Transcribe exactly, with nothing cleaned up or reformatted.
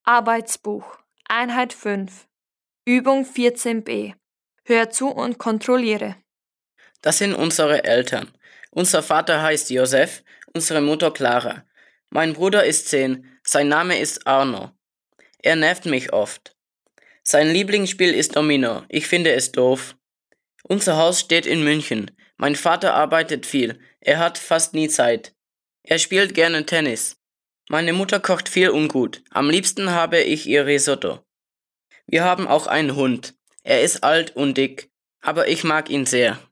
Arbeitsbuch, Einheit fünf, Übung vierzehn b. Hör zu und kontrolliere. Das sind unsere Eltern. Unser Vater heißt Josef, unsere Mutter Clara. Mein Bruder ist zehn, sein Name ist Arno. Er nervt mich oft. Sein Lieblingsspiel ist Domino, ich finde es doof. Unser Haus steht in München. Mein Vater arbeitet viel, er hat fast nie Zeit. Er spielt gerne Tennis. Meine Mutter kocht viel und gut, am liebsten habe ich ihr Risotto. Wir haben auch einen Hund. Er ist alt und dick, aber ich mag ihn sehr.